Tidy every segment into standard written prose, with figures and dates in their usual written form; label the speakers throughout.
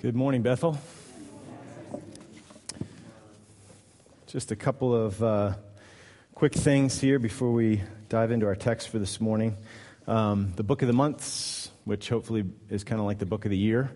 Speaker 1: Good morning, Bethel. Just a couple of quick things here before we dive into our text for this morning. The book of the months, which hopefully is kind of like the book of the year,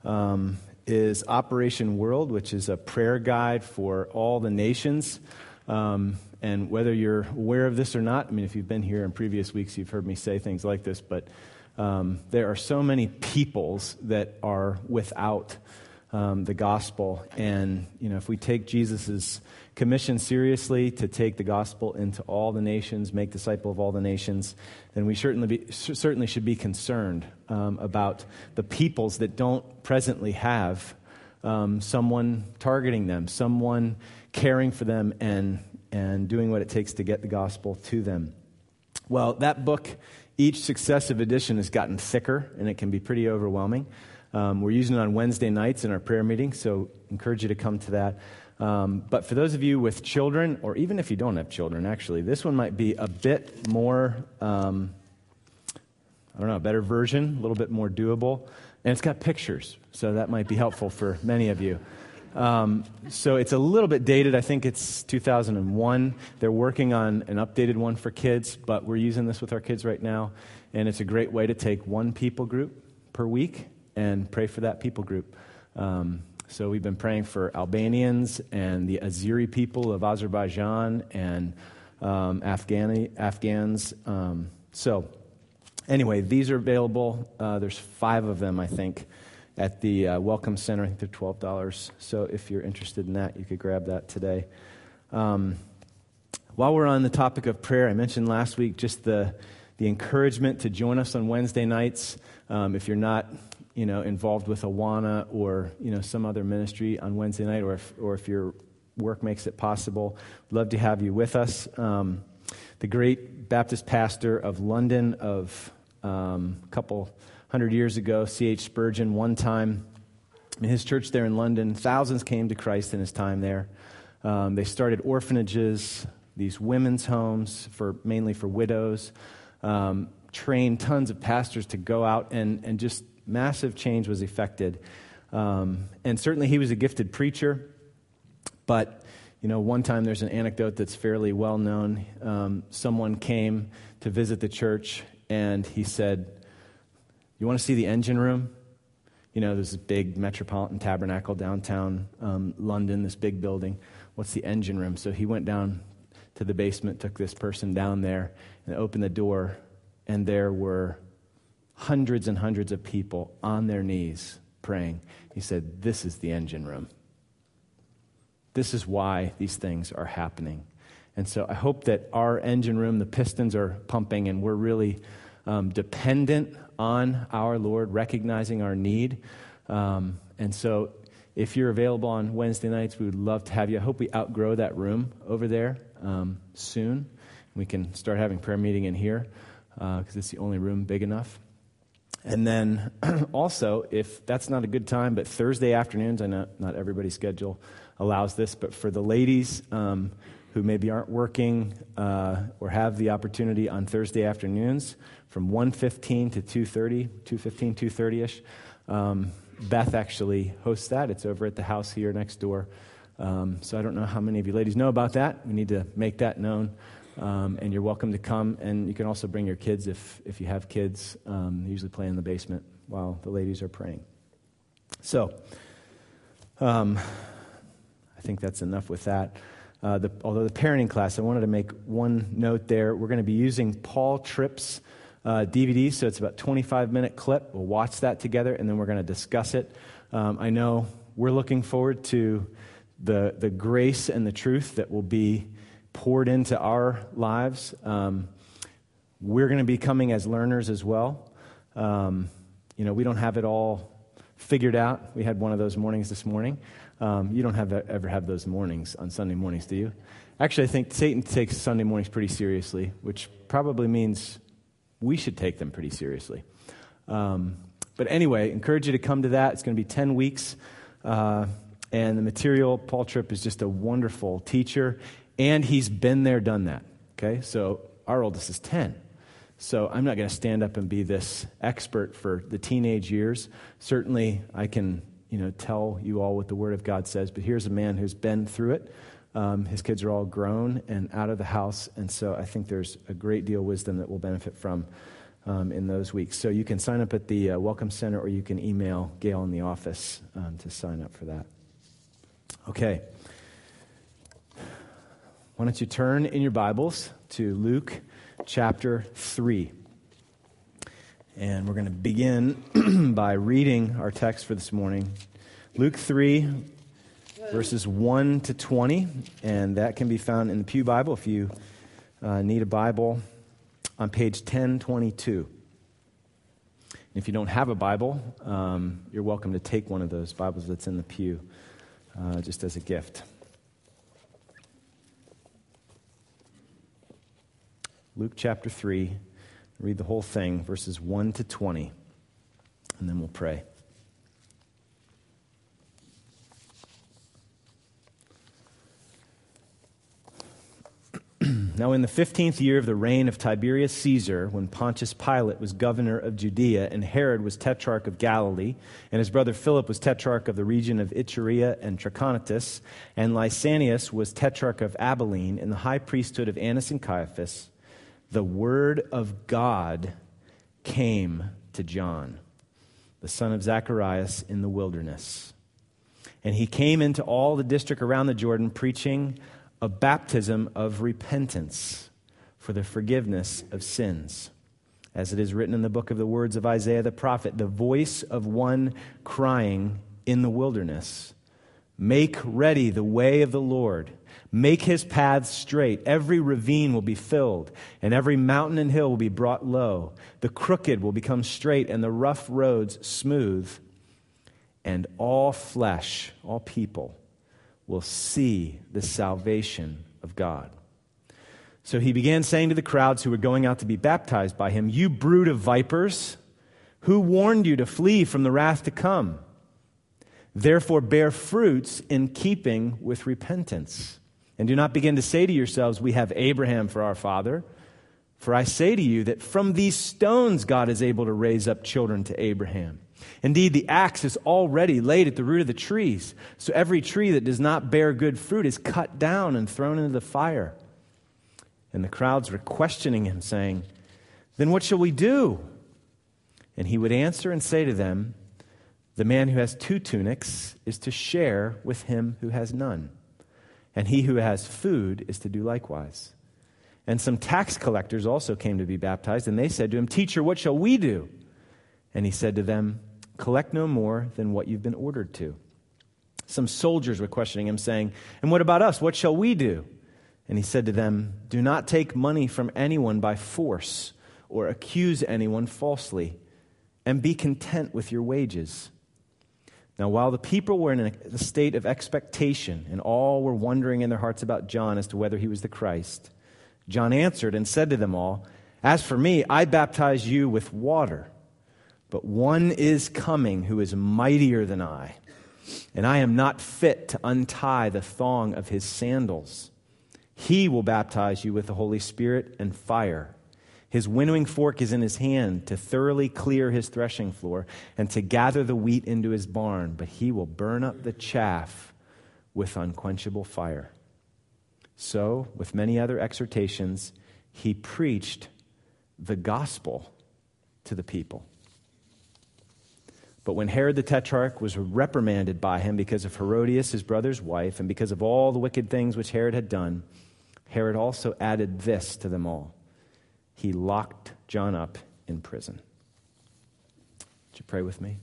Speaker 1: is Operation World, which is a prayer guide for all the nations. And whether you're aware of this or not, I mean, if you've been here in previous weeks, you've heard me say things like this, but there are so many peoples that are without the gospel. And, you know, if we take Jesus' commission seriously to take the gospel into all the nations, make disciples of all the nations, then we certainly should be concerned about the peoples that don't presently have someone targeting them, someone caring for them and doing what it takes to get the gospel to them. Well, that book, each successive edition has gotten thicker, and it can be pretty overwhelming. We're using it on Wednesday nights in our prayer meeting, so encourage you to come to that. But for those of you with children, or even if you don't have children, actually, this one might be a bit more, a better version, a little bit more doable. And it's got pictures, so that might be helpful for many of you. So it's a little bit dated. I think it's 2001. They're working on an updated one for kids, but we're using this with our kids right now. And it's a great way to take one people group per week and pray for that people group. So we've been praying for Albanians and the Azeri people of Azerbaijan and Afghans. So anyway, these are available. There's 5 of them, I think, at the Welcome Center. I think they're $12. So if you're interested in that, you could grab that today. While we're on the topic of prayer, I mentioned last week just the encouragement to join us on Wednesday nights. If you're not, involved with Awana or, some other ministry on Wednesday night, or if your work makes it possible, we'd love to have you with us. The great Baptist pastor of London of a couple 100 years ago, C.H. Spurgeon, one time in his church there in London, thousands came to Christ in his time there. They started orphanages, these women's homes mainly for widows, trained tons of pastors to go out, and just massive change was effected. And certainly he was a gifted preacher, but one time there's an anecdote that's fairly well known. Someone came to visit the church, and he said, "You want to see the engine room? There's this big Metropolitan Tabernacle downtown London, this big building. What's the engine room?" So he went down to the basement, took this person down there, and opened the door, and there were hundreds and hundreds of people on their knees praying. He said, "This is the engine room. This is why these things are happening." And so I hope that our engine room, the pistons are pumping, and we're really dependent on our Lord, recognizing our need. And so if you're available on Wednesday nights, we would love to have you. I hope we outgrow that room over there soon. We can start having prayer meeting in here because it's the only room big enough. And then also, if that's not a good time, but Thursday afternoons, I know not everybody's schedule allows this, but for the ladies who maybe aren't working or have the opportunity on Thursday afternoons from 1:15 to 2:30, 2:15, 2:30-ish, Beth actually hosts that. It's over at the house here next door. So I don't know how many of you ladies know about that. We need to make that known. And you're welcome to come, and you can also bring your kids if you have kids. They usually play in the basement while the ladies are praying. So, I think that's enough with that. Although the parenting class, I wanted to make one note there. We're going to be using Paul Tripp's DVD, so it's about a 25-minute clip. We'll watch that together, and then we're going to discuss it. I know we're looking forward to the grace and the truth that will be poured into our lives. We're going to be coming as learners as well. We don't have it all figured out. We had one of those mornings this morning. You don't ever have those mornings on Sunday mornings, do you? Actually, I think Satan takes Sunday mornings pretty seriously, which probably means we should take them pretty seriously. But anyway, encourage you to come to that. It's going to be 10 weeks. And the material, Paul Tripp is just a wonderful teacher. And he's been there, done that, okay? So our oldest is 10. So I'm not going to stand up and be this expert for the teenage years. Certainly, I can tell you all what the Word of God says, but here's a man who's been through it. His kids are all grown and out of the house, and so I think there's a great deal of wisdom that we'll benefit from in those weeks. So you can sign up at the Welcome Center, or you can email Gail in the office to sign up for that. Okay. Why don't you turn in your Bibles to Luke chapter 3. And we're going to begin by reading our text for this morning. Luke 3, verses 1 to 20. And that can be found in the Pew Bible if you need a Bible on page 1022. If you don't have a Bible, you're welcome to take one of those Bibles that's in the pew just as a gift. Luke chapter 3, read the whole thing, verses 1 to 20, and then we'll pray. Now in the 15th year of the reign of Tiberius Caesar, when Pontius Pilate was governor of Judea, and Herod was tetrarch of Galilee, and his brother Philip was tetrarch of the region of Iturea and Trachonitis, and Lysanias was tetrarch of Abilene, in the high priesthood of Annas and Caiaphas, the word of God came to John, the son of Zacharias, in the wilderness. And he came into all the district around the Jordan, preaching a baptism of repentance for the forgiveness of sins. As it is written in the book of the words of Isaiah the prophet, the voice of one crying in the wilderness, make ready the way of the Lord. Make his paths straight. Every ravine will be filled, and every mountain and hill will be brought low. The crooked will become straight, and the rough roads smooth. And all flesh, all people, will see the salvation of God. So he began saying to the crowds who were going out to be baptized by him, you brood of vipers, who warned you to flee from the wrath to come? Therefore bear fruits in keeping with repentance. And do not begin to say to yourselves, we have Abraham for our father. For I say to you that from these stones God is able to raise up children to Abraham. Indeed, the axe is already laid at the root of the trees. So every tree that does not bear good fruit is cut down and thrown into the fire. And the crowds were questioning him, saying, then what shall we do? And he would answer and say to them, the man who has 2 tunics is to share with him who has none. And he who has food is to do likewise. And some tax collectors also came to be baptized, and they said to him, teacher, what shall we do? And he said to them, collect no more than what you've been ordered to. Some soldiers were questioning him, saying, and what about us? What shall we do? And he said to them, do not take money from anyone by force or accuse anyone falsely, and be content with your wages. Now, while the people were in a state of expectation, and all were wondering in their hearts about John as to whether he was the Christ, John answered and said to them all, as for me, I baptize you with water, but one is coming who is mightier than I, and I am not fit to untie the thong of his sandals. He will baptize you with the Holy Spirit and fire. His winnowing fork is in his hand to thoroughly clear his threshing floor and to gather the wheat into his barn, but he will burn up the chaff with unquenchable fire. So, with many other exhortations, he preached the gospel to the people. But when Herod the Tetrarch was reprimanded by him because of Herodias, his brother's wife, and because of all the wicked things which Herod had done, Herod also added this to them all. He locked John up in prison. Would you pray with me?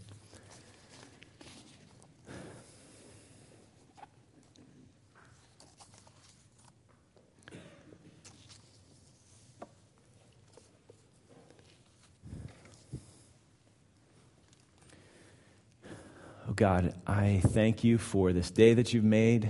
Speaker 1: Oh God, I thank you for this day that you've made.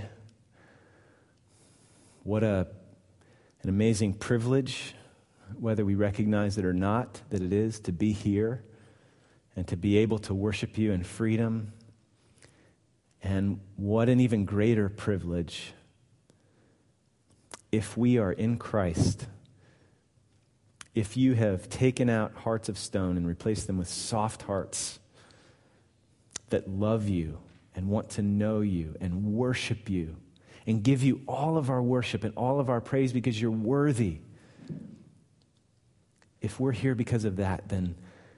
Speaker 1: What an amazing privilege, whether we recognize it or not, that it is to be here and to be able to worship you in freedom. And what an even greater privilege if we are in Christ, if you have taken out hearts of stone and replaced them with soft hearts, that love you and want to know you and worship you and give you all of our worship and all of our praise because you're worthy. If we're here because of that, then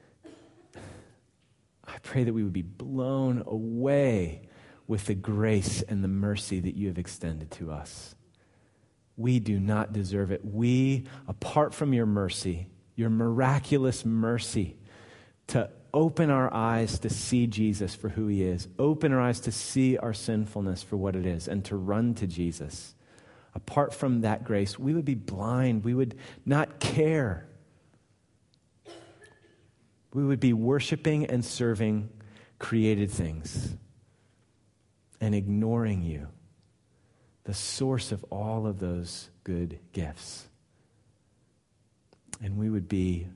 Speaker 1: I pray that we would be blown away with the grace and the mercy that you have extended to us. We do not deserve it. We, apart from your mercy, your miraculous mercy, to open our eyes to see Jesus for who he is, open our eyes to see our sinfulness for what it is, and to run to Jesus. Apart from that grace, we would be blind. We would not care. We would be worshiping and serving created things and ignoring you, the source of all of those good gifts. And we would be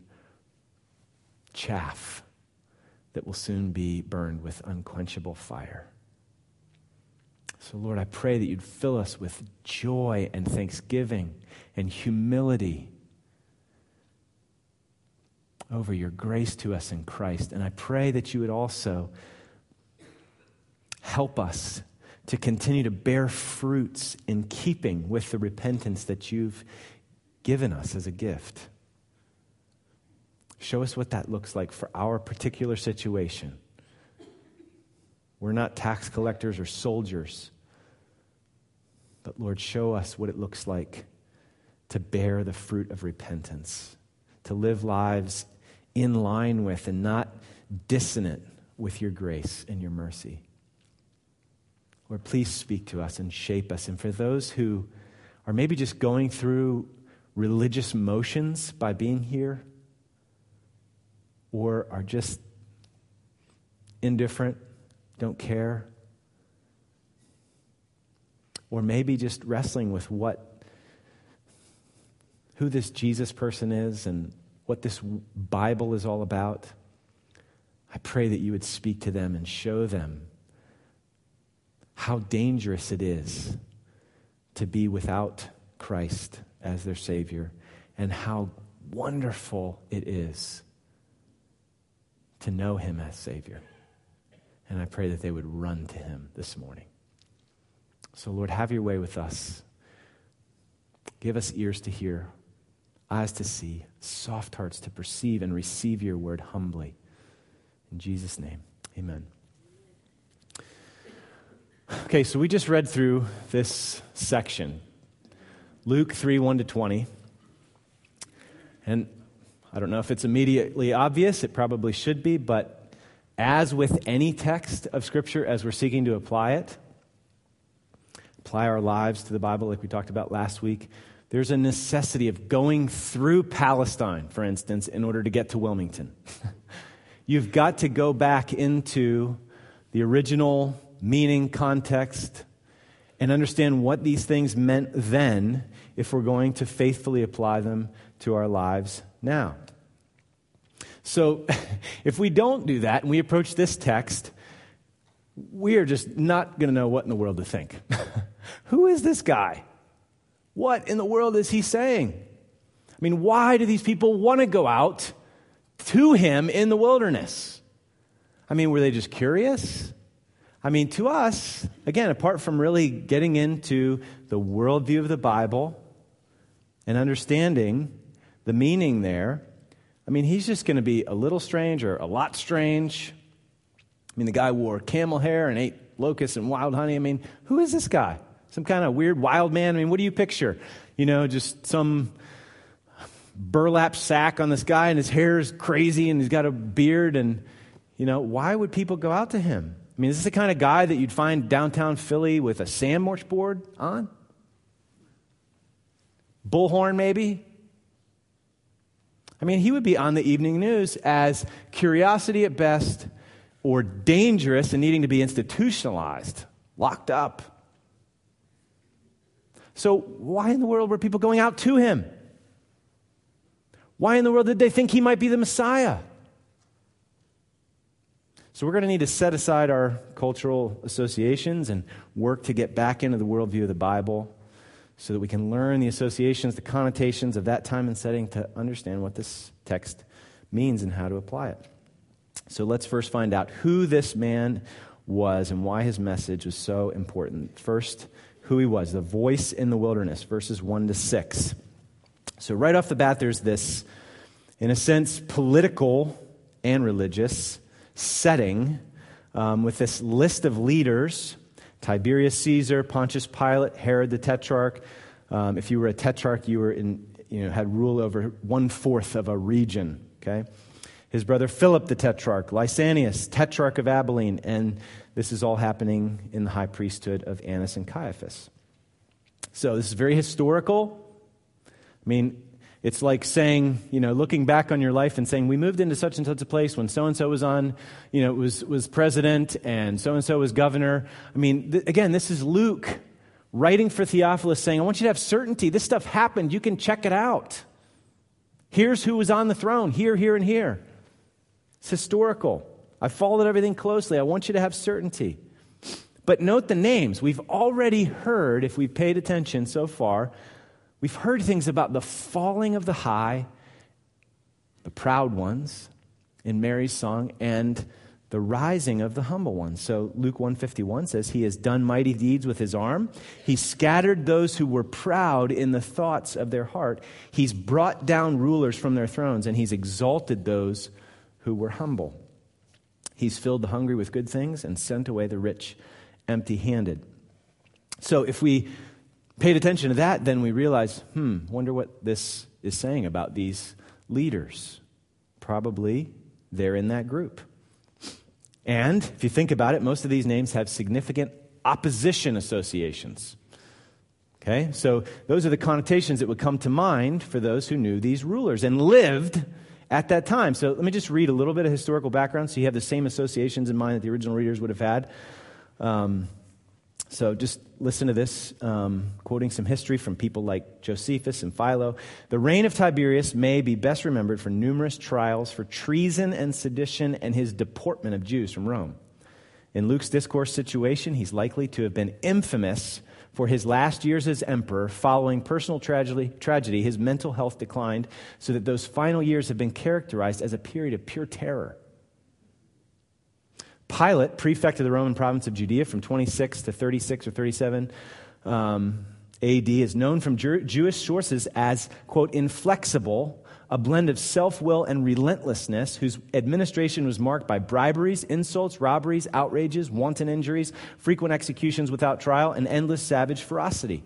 Speaker 1: chaff that will soon be burned with unquenchable fire. So, Lord, I pray that you'd fill us with joy and thanksgiving and humility over your grace to us in Christ. And I pray that you would also help us to continue to bear fruits in keeping with the repentance that you've given us as a gift. Show us what that looks like for our particular situation. We're not tax collectors or soldiers. But Lord, show us what it looks like to bear the fruit of repentance, to live lives in line with and not dissonant with your grace and your mercy. Lord, please speak to us and shape us. And for those who are maybe just going through religious motions by being here, or are just indifferent, don't care, or maybe just wrestling with who this Jesus person is and what this Bible is all about, I pray that you would speak to them and show them how dangerous it is to be without Christ as their Savior, and how wonderful it is to know him as Savior. And I pray that they would run to him this morning. So, Lord, have your way with us. Give us ears to hear, eyes to see, soft hearts to perceive and receive your word humbly. In Jesus' name, amen. Okay, so we just read through this section, Luke 3, 1-20. And I don't know if it's immediately obvious. It probably should be, but as with any text of Scripture, as we're seeking to apply our lives to the Bible like we talked about last week, there's a necessity of going through Palestine, for instance, in order to get to Wilmington. You've got to go back into the original meaning, context, and understand what these things meant then if we're going to faithfully apply them to our lives now. So if we don't do that and we approach this text, we are just not going to know what in the world to think. Who is this guy? What in the world is he saying? I mean, why do these people want to go out to him in the wilderness? I mean, were they just curious? I mean, to us, again, apart from really getting into the worldview of the Bible and understanding the meaning there, I mean, he's just going to be a little strange or a lot strange. I mean, the guy wore camel hair and ate locusts and wild honey. I mean, who is this guy? Some kind of weird wild man? I mean, what do you picture? You know, just some burlap sack on this guy and his hair is crazy and he's got a beard and, you know, why would people go out to him? I mean, is this the kind of guy that you'd find downtown Philly with a sandwich board on? Bullhorn, maybe? I mean, he would be on the evening news as curiosity at best or dangerous and needing to be institutionalized, locked up. So why in the world were people going out to him? Why in the world did they think he might be the Messiah? So we're going to need to set aside our cultural associations and work to get back into the worldview of the Bible so that we can learn the associations, the connotations of that time and setting to understand what this text means and how to apply it. So let's first find out who this man was and why his message was so important. First, who he was, the voice in the wilderness, verses 1 to 6. So right off the bat, there's this, in a sense, political and religious setting with this list of leaders: Tiberius Caesar, Pontius Pilate, Herod the Tetrarch. If you were a tetrarch, you were had rule over 1/4 of a region. Okay, his brother Philip the Tetrarch, Lysanias, Tetrarch of Abilene, and this is all happening in the high priesthood of Annas and Caiaphas. So this is very historical. I mean, it's like saying, looking back on your life and saying, we moved into such and such a place when so-and-so was on, was president and so-and-so was governor. I mean, again, this is Luke writing for Theophilus saying, I want you to have certainty. This stuff happened. You can check it out. Here's who was on the throne, here, here, and here. It's historical. I followed everything closely. I want you to have certainty. But note the names. We've already heard, if we've paid attention so far, we've heard things about the falling of the high, the proud ones in Mary's song, and the rising of the humble ones. So Luke 1:51 says, he has done mighty deeds with his arm. He scattered those who were proud in the thoughts of their heart. He's brought down rulers from their thrones, and he's exalted those who were humble. He's filled the hungry with good things and sent away the rich empty-handed. So if we paid attention to that, then we realize, wonder what this is saying about these leaders. Probably they're in that group. And if you think about it, most of these names have significant opposition associations. Okay, so those are the connotations that would come to mind for those who knew these rulers and lived at that time. So let me just read a little bit of historical background so you have the same associations in mind that the original readers would have had. So just listen to this, quoting some history from people like Josephus and Philo. The reign of Tiberius may be best remembered for numerous trials for treason and sedition and his deportment of Jews from Rome. In Luke's discourse situation, he's likely to have been infamous for his last years as emperor. Following personal tragedy, his mental health declined, so that those final years have been characterized as a period of pure terror. Pilate, prefect of the Roman province of Judea from 26 to 36 or 37 AD, is known from Jewish sources as, quote, inflexible, a blend of self-will and relentlessness, whose administration was marked by briberies, insults, robberies, outrages, wanton injuries, frequent executions without trial, and endless savage ferocity.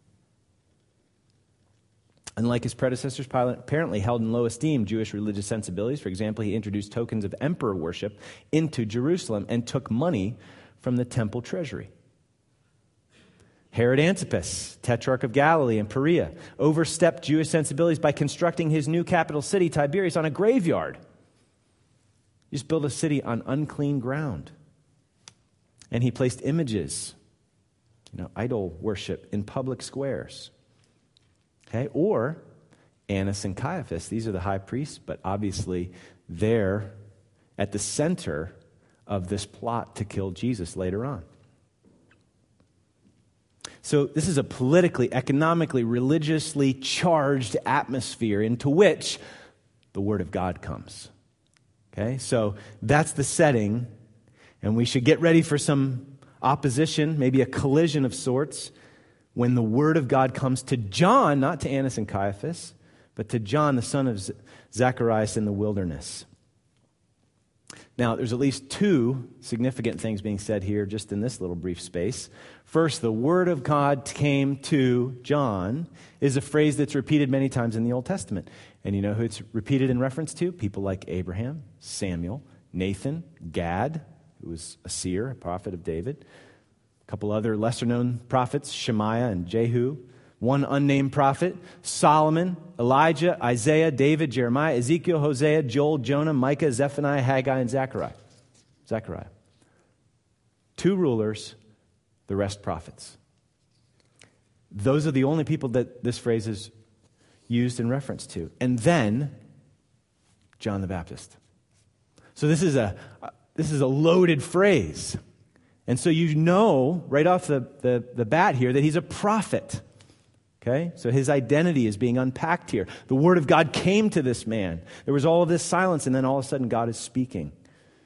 Speaker 1: Unlike his predecessors, Pilate apparently held in low esteem Jewish religious sensibilities. For example, he introduced tokens of emperor worship into Jerusalem and took money from the temple treasury. Herod Antipas, tetrarch of Galilee and Perea, overstepped Jewish sensibilities by constructing his new capital city, Tiberias, on a graveyard. He just built a city on unclean ground. And he placed images, idol worship in public squares. Okay, or Annas and Caiaphas, these are the high priests, but obviously they're at the center of this plot to kill Jesus later on. So this is a politically, economically, religiously charged atmosphere into which the Word of God comes. Okay, so that's the setting, and we should get ready for some opposition, maybe a collision of sorts, when the Word of God comes to John, not to Annas and Caiaphas, but to John, the son of Zacharias in the wilderness. Now, there's at least two significant things being said here just in this little brief space. First, the Word of God came to John is a phrase that's repeated many times in the Old Testament. And you know who it's repeated in reference to? People like Abraham, Samuel, Nathan, Gad, who was a seer, a prophet of David. A couple other lesser-known prophets, Shemaiah and Jehu. One unnamed prophet, Solomon, Elijah, Isaiah, David, Jeremiah, Ezekiel, Hosea, Joel, Jonah, Micah, Zephaniah, Haggai, and Zechariah. Two rulers, the rest prophets. Those are the only people that this phrase is used in reference to. And then, John the Baptist. So this is a loaded phrase. And so you know right off the bat here that he's a prophet. Okay? So his identity is being unpacked here. The Word of God came to this man. There was all of this silence, and then all of a sudden God is speaking.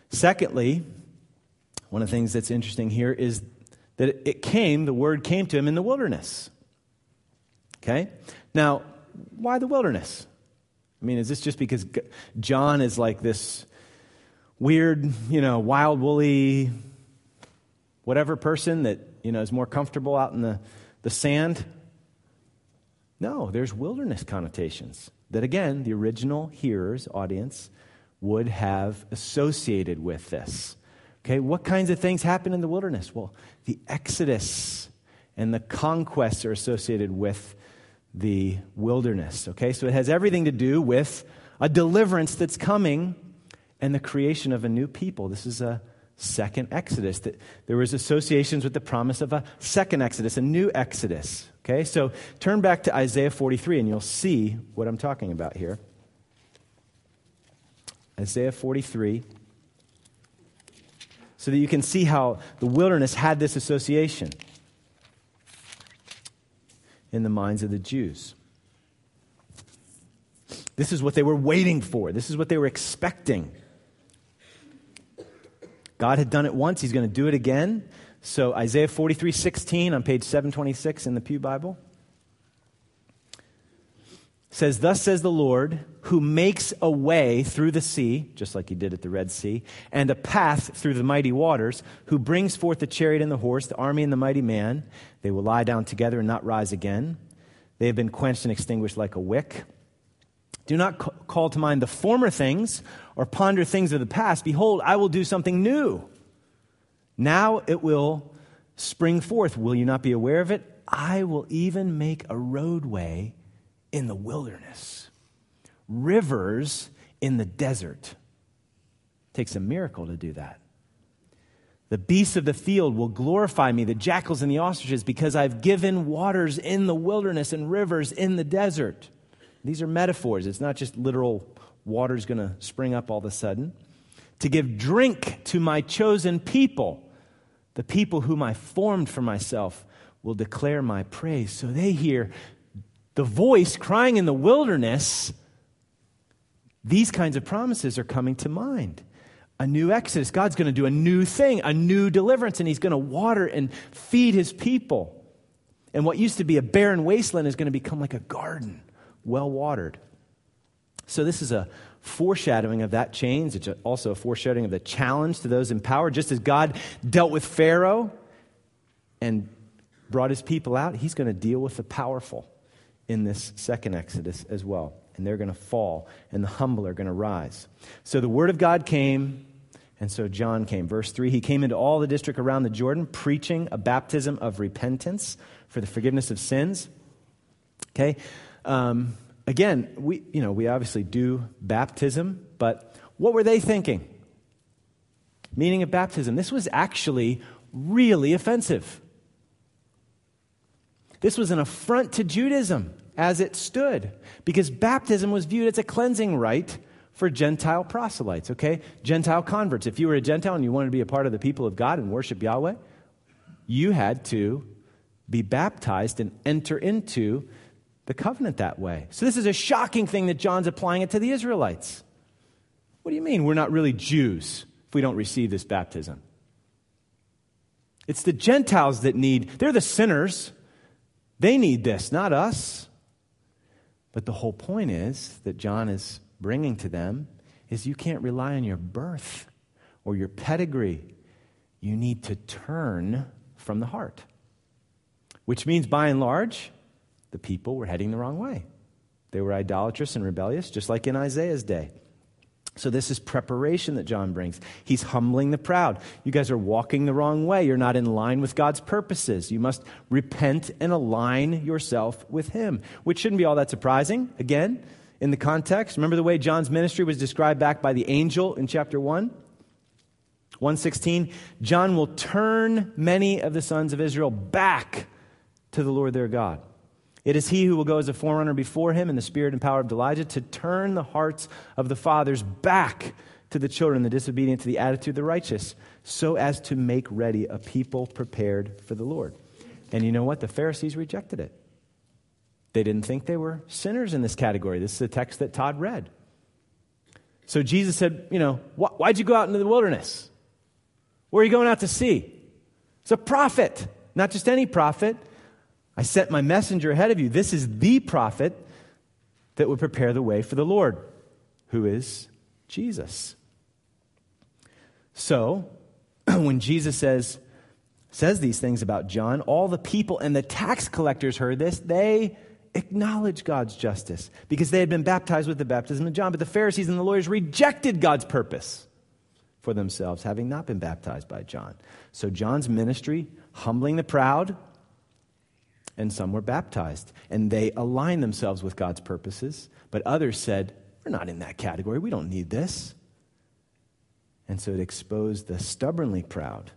Speaker 1: Secondly, one of the things that's interesting here is that the word came to him in the wilderness. Okay? Now, why the wilderness? I mean, is this just because John is like this weird, wild, woolly, whatever person that, is more comfortable out in the sand? No, there's wilderness connotations that, again, the original hearers, audience, would have associated with this. Okay, what kinds of things happen in the wilderness? Well, the Exodus and the conquests are associated with the wilderness. Okay, so it has everything to do with a deliverance that's coming and the creation of a new people. This is a second Exodus. There was associations with the promise of a second Exodus, a new Exodus. Okay, so turn back to Isaiah 43 and you'll see what I'm talking about here. Isaiah 43, so that you can see how the wilderness had this association in the minds of the Jews. This is what they were waiting for. This is what they were expecting. God had done it once. He's going to do it again. So Isaiah 43:16 on page 726 in the Pew Bible says, "Thus says the Lord, who makes a way through the sea," just like he did at the Red Sea, "and a path through the mighty waters, who brings forth the chariot and the horse, the army and the mighty man. They will lie down together and not rise again. They have been quenched and extinguished like a wick. Do not call to mind the former things or ponder things of the past. Behold, I will do something new. Now it will spring forth. Will you not be aware of it? I will even make a roadway in the wilderness, rivers in the desert." It takes a miracle to do that. "The beasts of the field will glorify me, the jackals and the ostriches, because I've given waters in the wilderness and rivers in the desert." These are metaphors. It's not just literal water's going to spring up all of a sudden. "To give drink to my chosen people, the people whom I formed for myself will declare my praise." So they hear the voice crying in the wilderness. These kinds of promises are coming to mind. A new Exodus. God's going to do a new thing, a new deliverance, and he's going to water and feed his people. And what used to be a barren wasteland is going to become like a garden, well watered. So this is a foreshadowing of that change. It's also a foreshadowing of the challenge to those in power. Just as God dealt with Pharaoh and brought his people out, he's going to deal with the powerful in this second Exodus as well. And they're going to fall, and the humble are going to rise. So the word of God came, and so John came. Verse 3, he came into all the district around the Jordan, preaching a baptism of repentance for the forgiveness of sins. Okay? Again, we obviously do baptism, but what were they thinking? Meaning of baptism. This was actually really offensive. This was an affront to Judaism as it stood, because baptism was viewed as a cleansing rite for Gentile proselytes, okay? Gentile converts. If you were a Gentile and you wanted to be a part of the people of God and worship Yahweh, you had to be baptized and enter into the covenant that way. So this is a shocking thing that John's applying it to the Israelites. What do you mean we're not really Jews if we don't receive this baptism? It's the Gentiles that they're the sinners. They need this, not us. But the whole point is that John is bringing to them is you can't rely on your birth or your pedigree. You need to turn from the heart. Which means, by and large, the people were heading the wrong way. They were idolatrous and rebellious, just like in Isaiah's day. So this is preparation that John brings. He's humbling the proud. You guys are walking the wrong way. You're not in line with God's purposes. You must repent and align yourself with him, which shouldn't be all that surprising. Again, in the context, remember the way John's ministry was described back by the angel in chapter 1? 1:16, John will turn many of the sons of Israel back to the Lord their God. It is he who will go as a forerunner before him in the spirit and power of Elijah to turn the hearts of the fathers back to the children, the disobedient to the attitude of the righteous, so as to make ready a people prepared for the Lord. And you know what? The Pharisees rejected it. They didn't think they were sinners in this category. This is the text that Todd read. So Jesus said, why'd you go out into the wilderness? Where are you going out to see? It's a prophet, not just any prophet. I sent my messenger ahead of you. This is the prophet that would prepare the way for the Lord, who is Jesus. So, when Jesus says these things about John, all the people and the tax collectors heard this. They acknowledged God's justice because they had been baptized with the baptism of John. But the Pharisees and the lawyers rejected God's purpose for themselves, having not been baptized by John. So John's ministry, humbling the proud, and some were baptized. And they aligned themselves with God's purposes. But others said, we're not in that category. We don't need this. And so it exposed the stubbornly proud.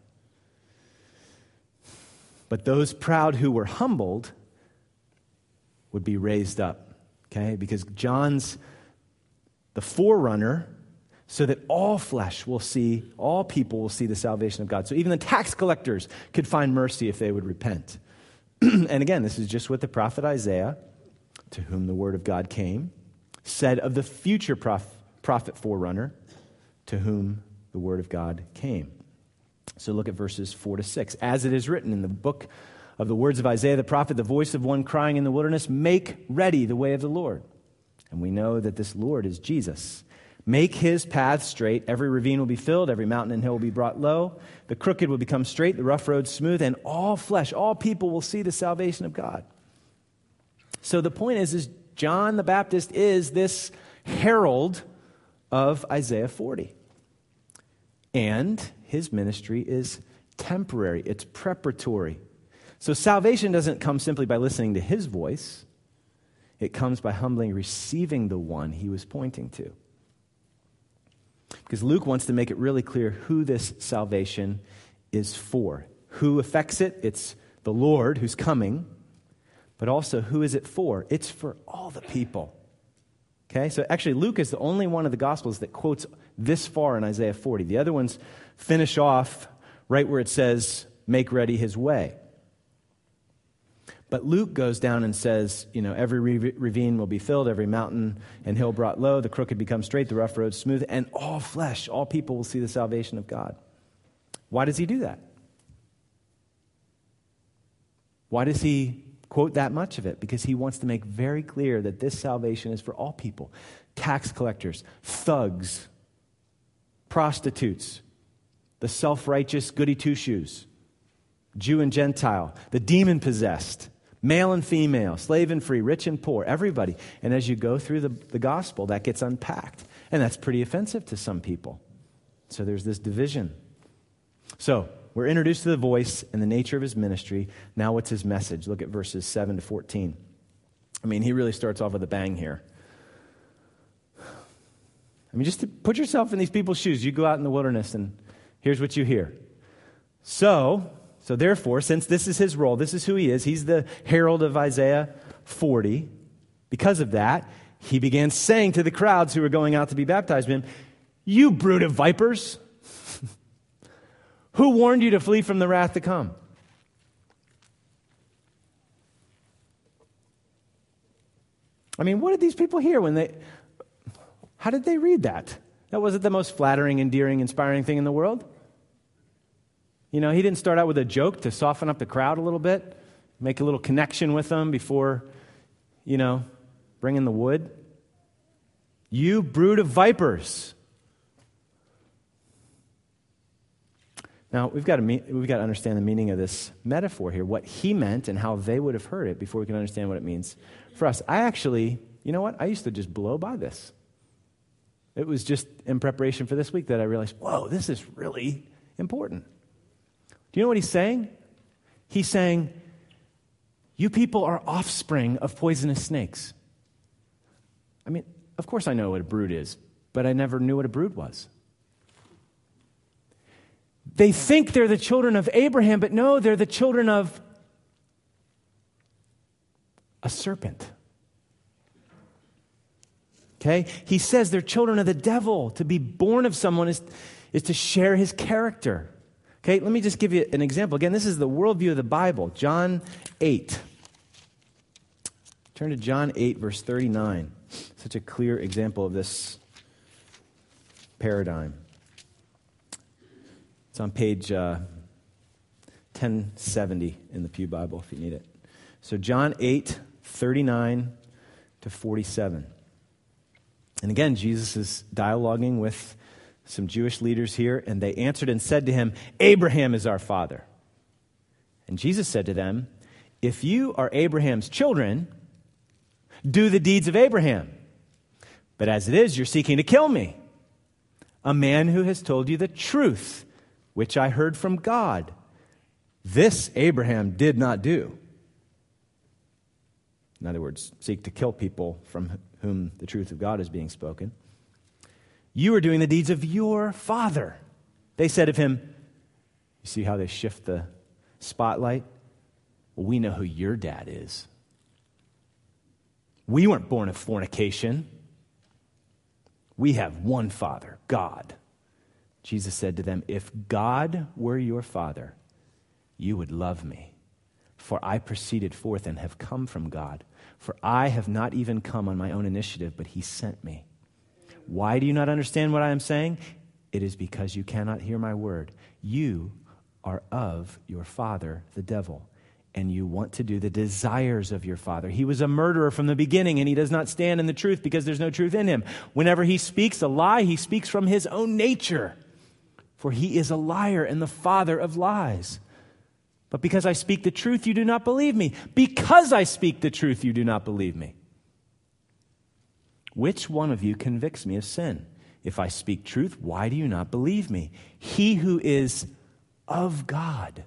Speaker 1: But those proud who were humbled would be raised up, okay? Because John's the forerunner so that all flesh will see, all people will see the salvation of God. So even the tax collectors could find mercy if they would repent. And again, this is just what the prophet Isaiah, to whom the word of God came, said of the future prophet forerunner, to whom the word of God came. So look at verses 4-6. As it is written in the book of the words of Isaiah the prophet, the voice of one crying in the wilderness, make ready the way of the Lord. And we know that this Lord is Jesus. Make his path straight. Every ravine will be filled. Every mountain and hill will be brought low. The crooked will become straight. The rough road smooth. And all flesh, all people will see the salvation of God. So the point is John the Baptist is this herald of Isaiah 40. And his ministry is temporary. It's preparatory. So salvation doesn't come simply by listening to his voice. It comes by humbly receiving the one he was pointing to. Because Luke wants to make it really clear who this salvation is for. Who affects it? It's the Lord who's coming. But also, who is it for? It's for all the people. Okay, so actually Luke is the only one of the Gospels that quotes this far in Isaiah 40. The other ones finish off right where it says, make ready his way. But Luke goes down and says, every ravine will be filled, every mountain and hill brought low, the crooked become straight, the rough road smooth, and all flesh, all people will see the salvation of God. Why does he do that? Why does he quote that much of it? Because he wants to make very clear that this salvation is for all people. Tax collectors, thugs, prostitutes, the self-righteous goody two-shoes, Jew and Gentile, the demon-possessed, male and female, slave and free, rich and poor, everybody. And as you go through the gospel, that gets unpacked. And that's pretty offensive to some people. So there's this division. So we're introduced to the voice and the nature of his ministry. Now what's his message? Look at verses 7-14. He really starts off with a bang here. Just to put yourself in these people's shoes. You go out in the wilderness and here's what you hear. So therefore, since this is his role, this is who he is, he's the herald of Isaiah 40. Because of that, he began saying to the crowds who were going out to be baptized with him, you brood of vipers, who warned you to flee from the wrath to come? What did these people hear how did they read that? That wasn't the most flattering, endearing, inspiring thing in the world. He didn't start out with a joke to soften up the crowd a little bit, make a little connection with them before, bringing the wood. You brood of vipers. Now, we've got to understand the meaning of this metaphor here, what he meant and how they would have heard it before we can understand what it means for us. I actually, I used to just blow by this. It was just in preparation for this week that I realized, whoa, this is really important. Do you know what he's saying? He's saying, you people are offspring of poisonous snakes. Of course I know what a brood is, but I never knew what a brood was. They think they're the children of Abraham, but no, they're the children of a serpent. Okay? He says they're children of the devil. To be born of someone is to share his character. Okay, let me just give you an example. Again, this is the worldview of the Bible. John 8. Turn to John 8, verse 39. Such a clear example of this paradigm. It's on page 1070 in the Pew Bible if you need it. So John 8:39 to 47. And again, Jesus is dialoguing with some Jewish leaders here, and they answered and said to him, Abraham is our father. And Jesus said to them, if you are Abraham's children, do the deeds of Abraham. But as it is, you're seeking to kill me, a man who has told you the truth, which I heard from God. This Abraham did not do. In other words, seek to kill people from whom the truth of God is being spoken. You are doing the deeds of your father. They said of him, you see how they shift the spotlight? Well, we know who your dad is. We weren't born of fornication. We have one Father, God. Jesus said to them, if God were your Father, you would love me, for I proceeded forth and have come from God. For I have not even come on my own initiative, but he sent me. Why do you not understand what I am saying? It is because you cannot hear my word. You are of your father, the devil, and you want to do the desires of your father. He was a murderer from the beginning, and he does not stand in the truth because there's no truth in him. Whenever he speaks a lie, he speaks from his own nature, for he is a liar and the father of lies. But because I speak the truth, you do not believe me. Because I speak the truth, you do not believe me. Which one of you convicts me of sin? If I speak truth, why do you not believe me? He who is of God,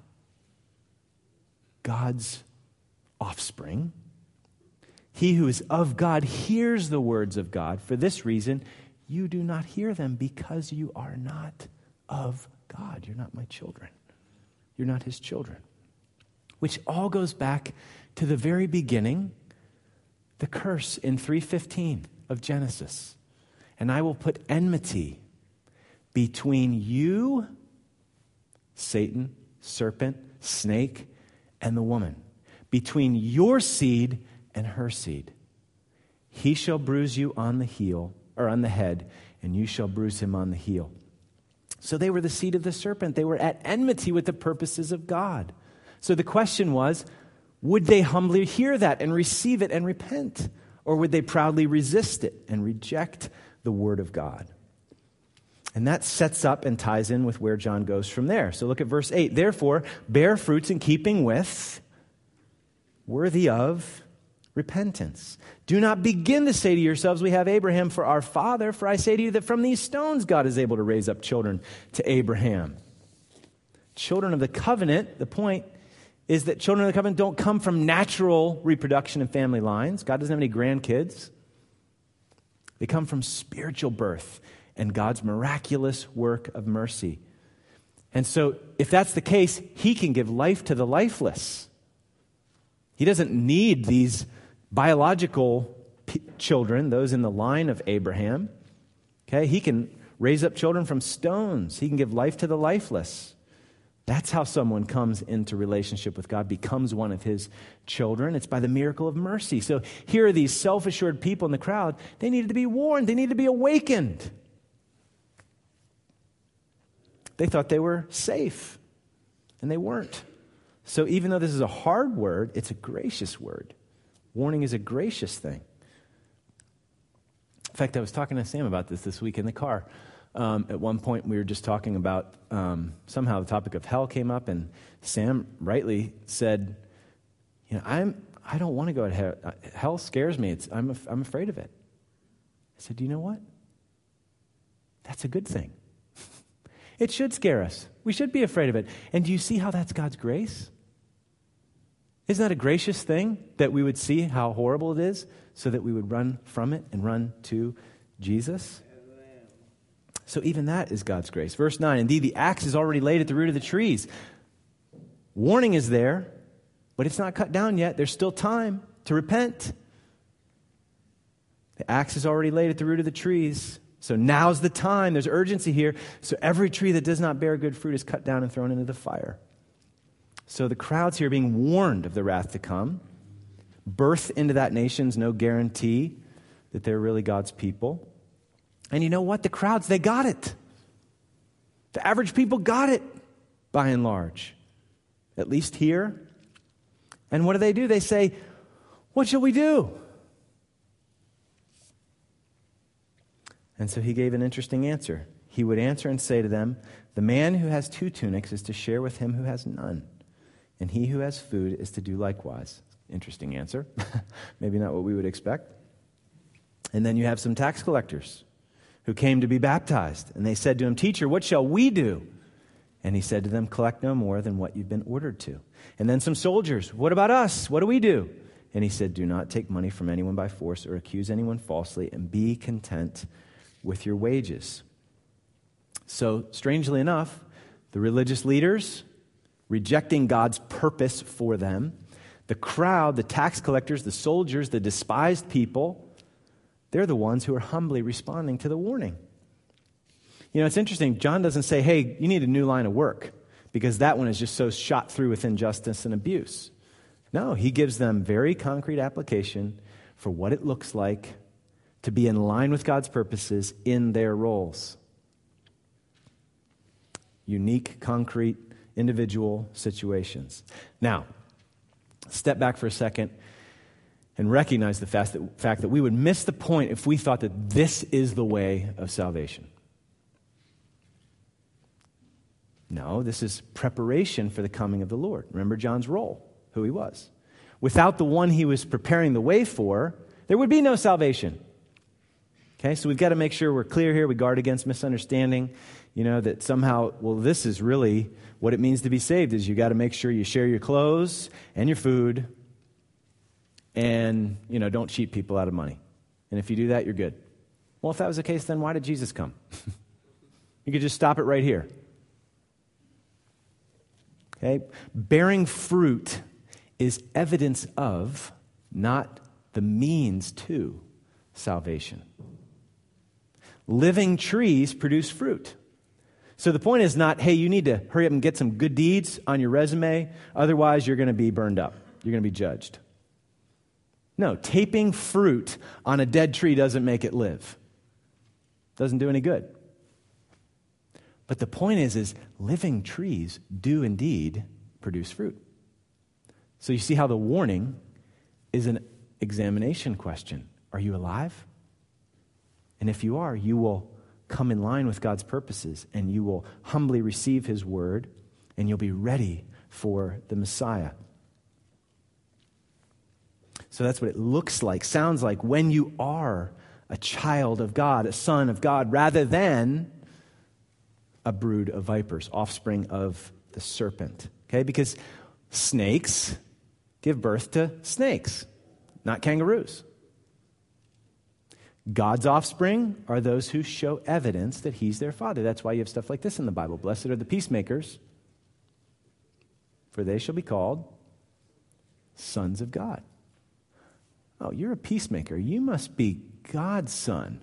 Speaker 1: God's offspring, he who is of God hears the words of God. For this reason, you do not hear them, because you are not of God. You're not my children. You're not his children. Which all goes back to the very beginning, the curse in 3:15 of Genesis. And I will put enmity between you, Satan, serpent, snake, and the woman, between your seed and her seed. He shall bruise you on the heel, or on the head, and you shall bruise him on the heel. So they were the seed of the serpent. They were at enmity with the purposes of God. So the question was, would they humbly hear that and receive it and repent? Or would they proudly resist it and reject the word of God? And that sets up and ties in with where John goes from there. So look at verse 8. Therefore, bear fruits in keeping with, worthy of repentance. Do not begin to say to yourselves, we have Abraham for our father. For I say to you that from these stones God is able to raise up children to Abraham. Children of the covenant, the point is that children of the covenant don't come from natural reproduction and family lines. God doesn't have any grandkids. They come from spiritual birth and God's miraculous work of mercy. And so, if that's the case, he can give life to the lifeless. He doesn't need these biological children, those in the line of Abraham. Okay, he can raise up children from stones. He can give life to the lifeless. That's how someone comes into relationship with God, becomes one of his children. It's by the miracle of mercy. So here are these self-assured people in the crowd. They needed to be warned. They needed to be awakened. They thought they were safe, and they weren't. So even though this is a hard word, it's a gracious word. Warning is a gracious thing. In fact, I was talking to Sam about this week in the car. At one point, we were just talking about, somehow the topic of hell came up, and Sam rightly said, I don't want to go to hell. Hell scares me. I'm afraid of it. I said, do you know what? That's a good thing. It should scare us. We should be afraid of it. And do you see how that's God's grace? Isn't that a gracious thing, that we would see how horrible it is so that we would run from it and run to Jesus? So even that is God's grace. Verse 9, indeed, the axe is already laid at the root of the trees. Warning is there, but it's not cut down yet. There's still time to repent. The axe is already laid at the root of the trees. So now's the time. There's urgency here. So every tree that does not bear good fruit is cut down and thrown into the fire. So the crowds here are being warned of the wrath to come. Birth into that nation's no guarantee that they're really God's people. And you know what? The crowds, they got it. The average people got it, by and large, at least here. And what do? They say, what shall we do? And so he gave an interesting answer. He would answer and say to them, the man who has 2 tunics is to share with him who has none, and he who has food is to do likewise. Interesting answer. Maybe not what we would expect. And then you have some tax collectors who came to be baptized, and they said to him, Teacher, what shall we do? And he said to them, collect no more than what you've been ordered to. And then some soldiers, what about us? What do we do? And he said, do not take money from anyone by force or accuse anyone falsely, and be content with your wages. So, strangely enough, the religious leaders rejecting God's purpose for them, the crowd, the tax collectors, the soldiers, the despised people, they're the ones who are humbly responding to the warning. You know, it's interesting. John doesn't say, hey, you need a new line of work, because that one is just so shot through with injustice and abuse. No, he gives them very concrete application for what it looks like to be in line with God's purposes in their roles. Unique, concrete, individual situations. Now, step back for a second and recognize the fact that we would miss the point if we thought that this is the way of salvation. No, this is preparation for the coming of the Lord. Remember John's role, who he was. Without the one he was preparing the way for, there would be no salvation. Okay, so we've got to make sure we're clear here. We guard against misunderstanding, that somehow, this is really what it means to be saved, is you got to make sure you share your clothes and your food and, don't cheat people out of money. And if you do that, you're good. Well, if that was the case, then why did Jesus come? You could just stop it right here. Okay? Bearing fruit is evidence of, not the means to, salvation. Living trees produce fruit. So the point is not, hey, you need to hurry up and get some good deeds on your resume, otherwise you're going to be burned up. You're going to be judged. No, taping fruit on a dead tree doesn't make it live. Doesn't do any good. But the point is living trees do indeed produce fruit. So you see how the warning is an examination question. Are you alive? And if you are, you will come in line with God's purposes, and you will humbly receive his word, and you'll be ready for the Messiah. So that's what it looks like, sounds like, when you are a child of God, a son of God, rather than a brood of vipers, offspring of the serpent. Okay, because snakes give birth to snakes, not kangaroos. God's offspring are those who show evidence that he's their father. That's why you have stuff like this in the Bible. Blessed are the peacemakers, for they shall be called sons of God. Oh, you're a peacemaker. You must be God's son.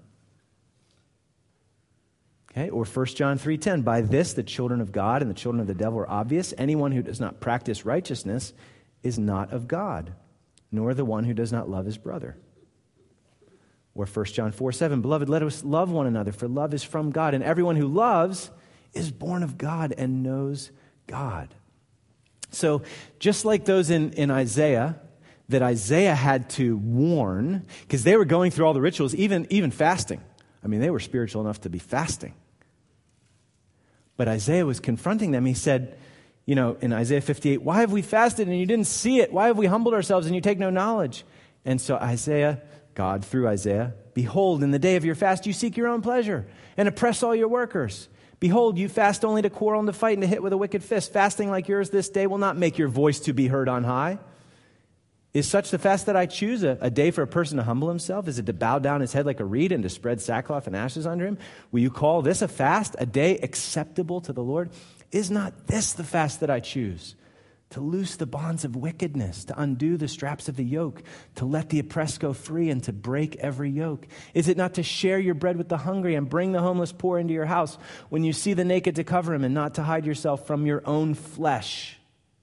Speaker 1: Okay, or 1 John 3:10, by this the children of God and the children of the devil are obvious. Anyone who does not practice righteousness is not of God, nor the one who does not love his brother. Or 1 John 4:7, beloved, let us love one another, for love is from God, and everyone who loves is born of God and knows God. So just like those in Isaiah, that Isaiah had to warn, because they were going through all the rituals, even fasting. I mean, they were spiritual enough to be fasting. But Isaiah was confronting them. He said, in Isaiah 58, why have we fasted and you didn't see it? Why have we humbled ourselves and you take no knowledge? And so God through Isaiah, behold, in the day of your fast you seek your own pleasure and oppress all your workers. Behold, you fast only to quarrel and to fight and to hit with a wicked fist. Fasting like yours this day will not make your voice to be heard on high. Is such the fast that I choose a day for a person to humble himself? Is it to bow down his head like a reed and to spread sackcloth and ashes under him? Will you call this a fast, a day acceptable to the Lord? Is not this the fast that I choose? To loose the bonds of wickedness, to undo the straps of the yoke, to let the oppressed go free and to break every yoke? Is it not to share your bread with the hungry and bring the homeless poor into your house? When you see the naked, to cover him and not to hide yourself from your own flesh?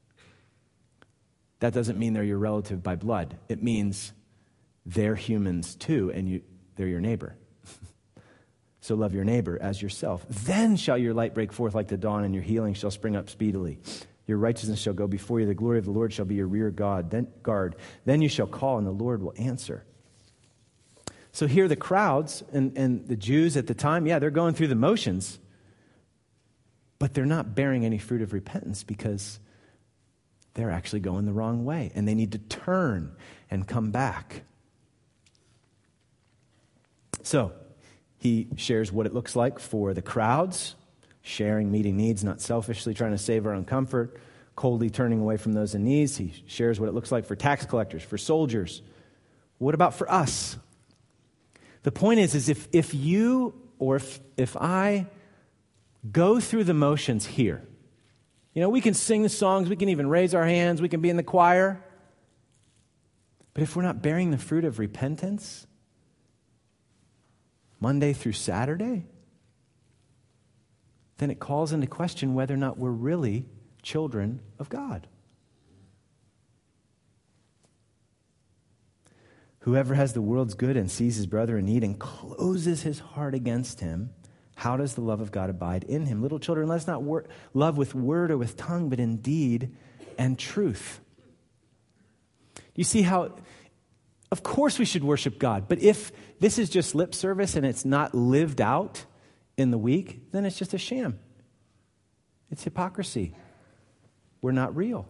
Speaker 1: That doesn't mean they're your relative by blood. It means they're humans too, and they're your neighbor. So love your neighbor as yourself. Then shall your light break forth like the dawn, and your healing shall spring up speedily. Your righteousness shall go before you. The glory of the Lord shall be your rear guard. Then you shall call, and the Lord will answer. So here the crowds and the Jews at the time, they're going through the motions, but they're not bearing any fruit of repentance because they're actually going the wrong way, and they need to turn and come back. So he shares what it looks like for the crowds, sharing, meeting needs, not selfishly trying to save our own comfort, coldly turning away from those in need. He shares what it looks like for tax collectors, for soldiers. What about for us? The point is if you or if I go through the motions here, we can sing the songs, we can even raise our hands, we can be in the choir, but if we're not bearing the fruit of repentance, Monday through Saturday, then it calls into question whether or not we're really children of God. Whoever has the world's good and sees his brother in need and closes his heart against him, how does the love of God abide in him? Little children, let's not love with word or with tongue, but in deed and truth. You see how, of course we should worship God, but if this is just lip service and it's not lived out in the week, then it's just a sham. It's hypocrisy. We're not real.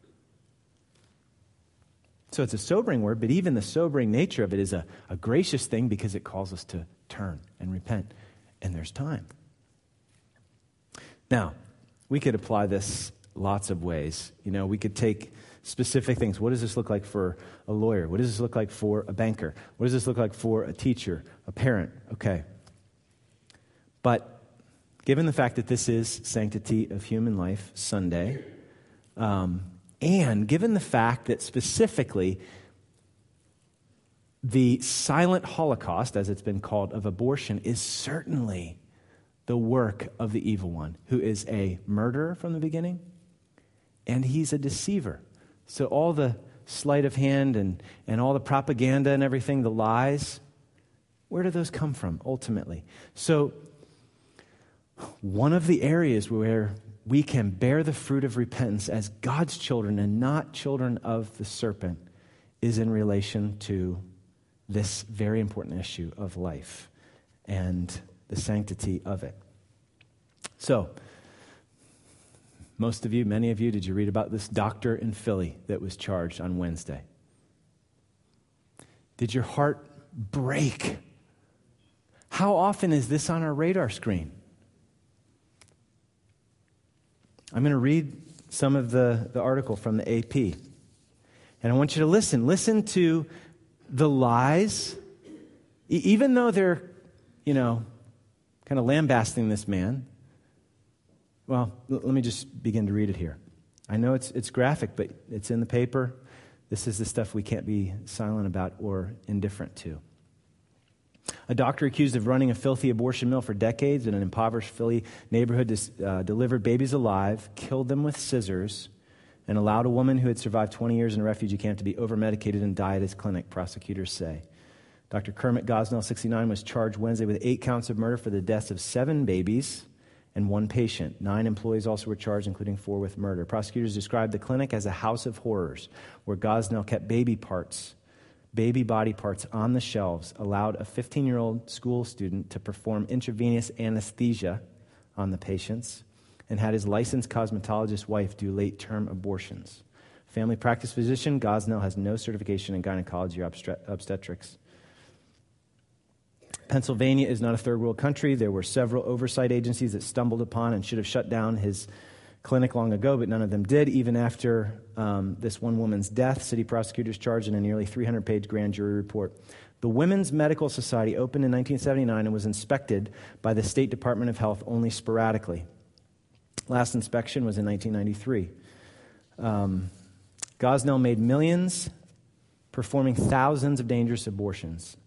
Speaker 1: So it's a sobering word, but even the sobering nature of it is a gracious thing because it calls us to turn and repent, and there's time. Now, we could apply this lots of ways. We could take specific things. What does this look like for a lawyer? What does this look like for a banker? What does this look like for a teacher, a parent? Okay. But given the fact that this is Sanctity of Human Life Sunday, and given the fact that specifically the silent Holocaust, as it's been called, of abortion is certainly the work of the evil one, who is a murderer from the beginning, and he's a deceiver. So all the sleight of hand and all the propaganda and everything, the lies, where do those come from ultimately? So one of the areas where we can bear the fruit of repentance as God's children and not children of the serpent is in relation to this very important issue of life and the sanctity of it. So, many of you, did you read about this doctor in Philly that was charged on Wednesday? Did your heart break? How often is this on our radar screen? I'm going to read some of the article from the AP. And I want you to listen. Listen to the lies, even though they're, kind of lambasting this man. Well, let me just begin to read it here. I know it's graphic, but it's in the paper. This is the stuff we can't be silent about or indifferent to. A doctor accused of running a filthy abortion mill for decades in an impoverished Philly neighborhood delivered babies alive, killed them with scissors, and allowed a woman who had survived 20 years in a refugee camp to be over-medicated and die at his clinic, prosecutors say. Dr. Kermit Gosnell, 69, was charged Wednesday with 8 counts of murder for the deaths of 7 babies and 1 patient. 9 employees also were charged, including 4 with murder. Prosecutors described the clinic as a house of horrors, where Gosnell kept baby body parts on the shelves, allowed a 15-year-old school student to perform intravenous anesthesia on the patients, and had his licensed cosmetologist wife do late-term abortions. Family practice physician, Gosnell has no certification in gynecology or obstetrics. Pennsylvania is not a third world country. There were several oversight agencies that stumbled upon and should have shut down his clinic long ago, but none of them did. Even after this one woman's death, city prosecutors charged in a nearly 300-page grand jury report. The Women's Medical Society opened in 1979 and was inspected by the State Department of Health only sporadically. Last inspection was in 1993. Gosnell made millions performing thousands of dangerous abortions.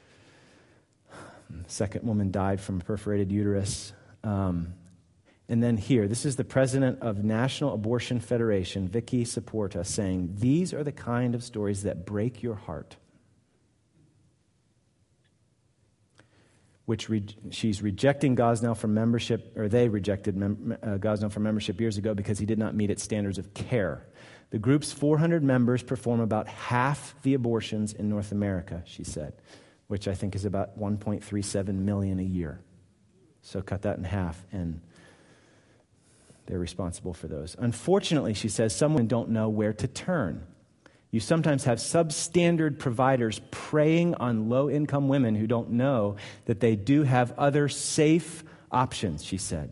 Speaker 1: The second woman died from a perforated uterus. And then here, this is the president of National Abortion Federation, Vicky Saporta, saying, "These are the kind of stories that break your heart. she's rejecting Gosnell from membership, or they rejected Gosnell from membership years ago because he did not meet its standards of care. The group's 400 members perform about half the abortions in North America, she said, which I think is about 1.37 million a year. So cut that in half, and they're responsible for those. Unfortunately, she says, some women don't know where to turn. You sometimes have substandard providers preying on low-income women who don't know that they do have other safe options, she said.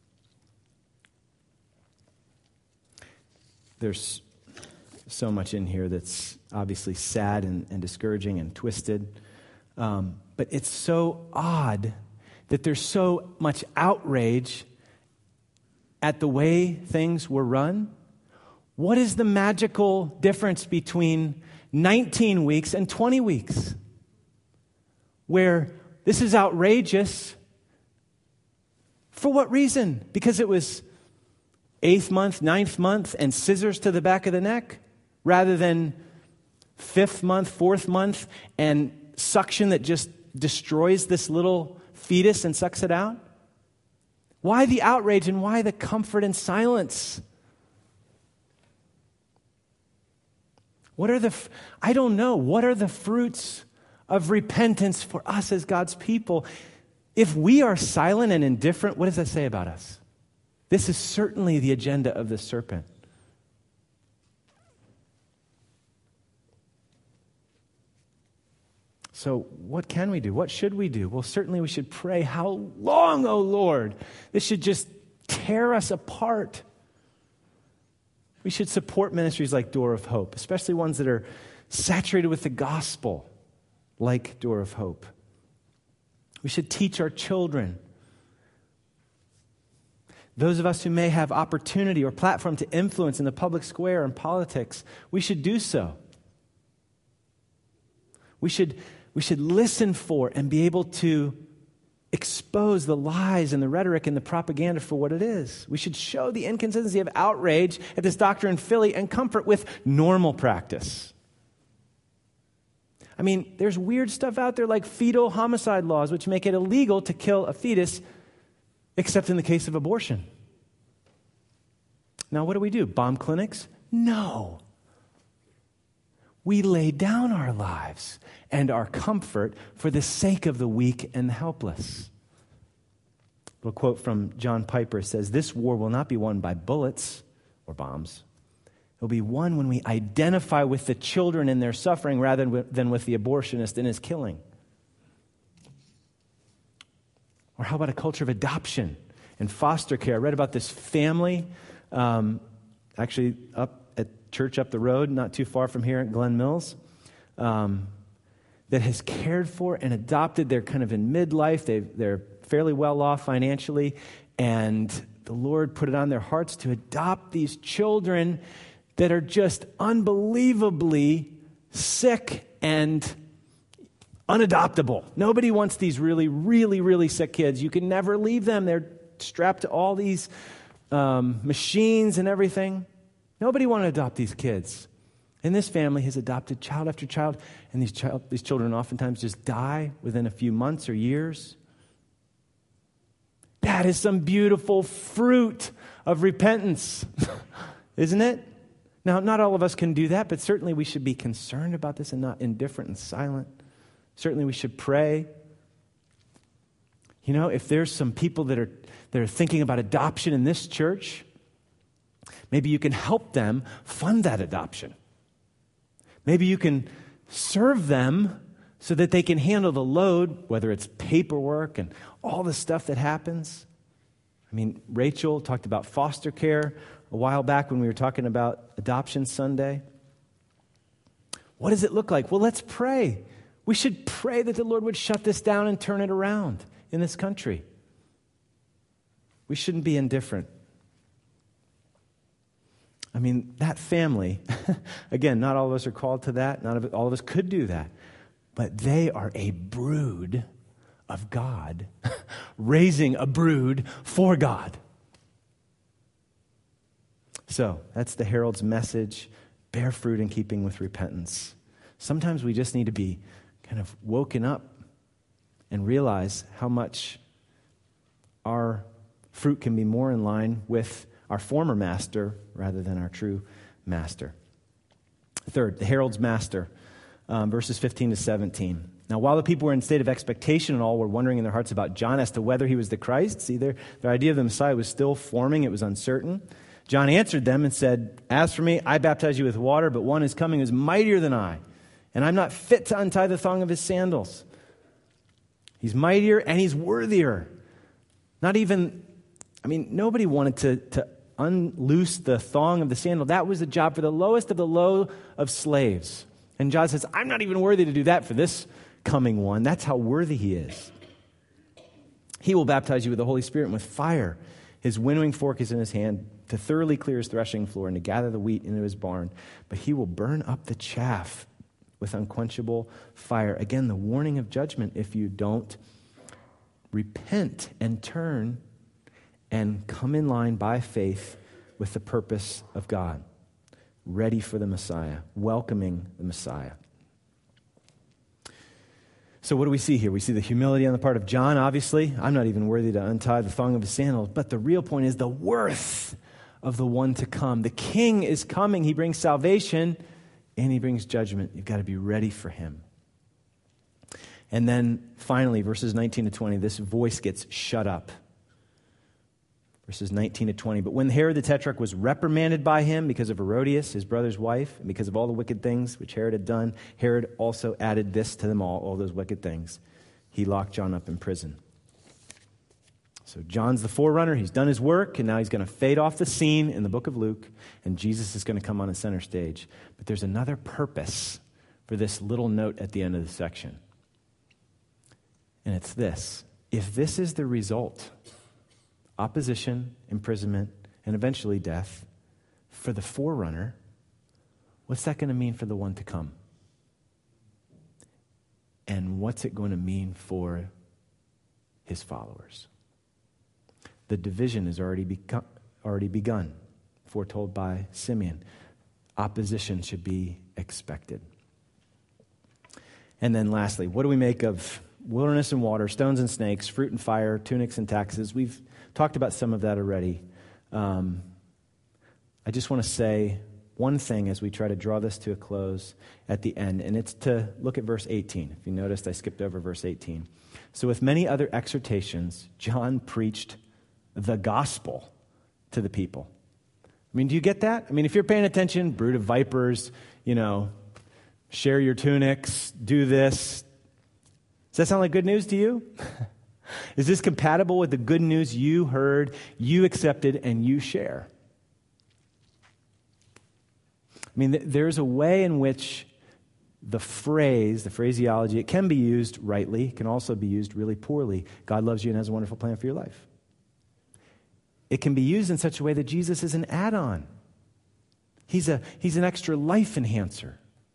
Speaker 1: There's so much in here that's obviously sad and discouraging and twisted. But it's so odd that there's so much outrage at the way things were run. What is the magical difference between 19 weeks and 20 weeks? Where this is outrageous. For what reason? Because it was 8th month, 9th month, and scissors to the back of the neck, rather than 5th month, 4th month, and suction that just destroys this little fetus and sucks it out? Why the outrage and why the comfort and silence? I don't know. What are the fruits of repentance for us as God's people? If we are silent and indifferent, what does that say about us? This is certainly the agenda of the serpent. So what can we do? What should we do? Well, certainly we should pray, how long, O Lord? This should just tear us apart. We should support ministries like Door of Hope, especially ones that are saturated with the gospel, like Door of Hope. We should teach our children. Those of us who may have opportunity or platform to influence in the public square and politics, we should do so. We should listen for and be able to expose the lies and the rhetoric and the propaganda for what it is. We should show the inconsistency of outrage at this doctrine in Philly and comfort with normal practice. I mean, there's weird stuff out there like fetal homicide laws, which make it illegal to kill a fetus, except in the case of abortion. Now, what do? Bomb clinics? No. We lay down our lives and our comfort for the sake of the weak and the helpless. A little quote from John Piper says, "This war will not be won by bullets or bombs. It will be won when we identify with the children in their suffering rather than with the abortionist in his killing." Or how about a culture of adoption and foster care? I read about this family, actually up at church up the road, not too far from here at Glen Mills, that has cared for and adopted. They're kind of in midlife. They're fairly well off financially, and the Lord put it on their hearts to adopt these children that are just unbelievably sick and unadoptable. Nobody wants these really, really, really sick kids. You can never leave them. They're strapped to all these machines and everything. Nobody wanted to adopt these kids. And this family has adopted child after child, and these children oftentimes just die within a few months or years. That is some beautiful fruit of repentance, isn't it? Now, not all of us can do that, but certainly we should be concerned about this and not indifferent and silent. Certainly we should pray. You know, if there's some people that are thinking about adoption in this church, maybe you can help them fund that adoption. Maybe you can serve them so that they can handle the load, whether it's paperwork and all the stuff that happens. I mean, Rachel talked about foster care a while back when we were talking about Adoption Sunday. What does it look like? Well, let's pray. We should pray that the Lord would shut this down and turn it around in this country. We shouldn't be indifferent. I mean, that family, again, not all of us are called to that. Not all of us could do that. But they are a brood of God, raising a brood for God. So, that's the Herald's message. Bear fruit in keeping with repentance. Sometimes we just need to be kind of woken up and realize how much our fruit can be more in line with our former master rather than our true master. Third, the herald's master, verses 15 to 17. Now, while the people were in a state of expectation and all were wondering in their hearts about John as to whether he was the Christ, see, their idea of the Messiah was still forming. It was uncertain. John answered them and said, "As for me, I baptize you with water, but one is coming who is mightier than I, and I'm not fit to untie the thong of his sandals. He's mightier and he's worthier." Nobody wanted to unloose the thong of the sandal. That was the job for the lowest of the low of slaves. And John says, "I'm not even worthy to do that for this coming one." That's how worthy he is. He will baptize you with the Holy Spirit and with fire. His winnowing fork is in his hand to thoroughly clear his threshing floor and to gather the wheat into his barn. But he will burn up the chaff with unquenchable fire. Again, the warning of judgment if you don't repent and turn and come in line by faith with the purpose of God, ready for the Messiah, welcoming the Messiah. So what do we see here? We see the humility on the part of John, obviously. I'm not even worthy to untie the thong of his sandals. But the real point is the worth of the one to come. The King is coming. He brings salvation and he brings judgment. You've got to be ready for him. And then finally, verses 19 to 20, this voice gets shut up. Verses 19 to 20. But when Herod the Tetrarch was reprimanded by him because of Herodias, his brother's wife, and because of all the wicked things which Herod had done, Herod also added this to them all those wicked things. He locked John up in prison. So John's the forerunner. He's done his work, and now he's going to fade off the scene in the book of Luke, and Jesus is going to come on a center stage. But there's another purpose for this little note at the end of the section. And it's this. If this is the result, opposition, imprisonment, and eventually death, for the forerunner, what's that going to mean for the one to come? And what's it going to mean for his followers? The division has already begun, foretold by Simeon. Opposition should be expected. And then lastly, what do we make of wilderness and water, stones and snakes, fruit and fire, tunics and taxes? We've talked about some of that already. I just want to say one thing as we try to draw this to a close at the end, and it's to look at verse 18. If you noticed, I skipped over verse 18. So with many other exhortations, John preached the gospel to the people. Do you get that? If you're paying attention, brood of vipers, share your tunics, do this. Does that sound like good news to you? Is this compatible with the good news you heard, you accepted, and you share? There's a way in which the phraseology, it can be used rightly, it can also be used really poorly. God loves you and has a wonderful plan for your life. It can be used in such a way that Jesus is an add-on. He's an extra life enhancer.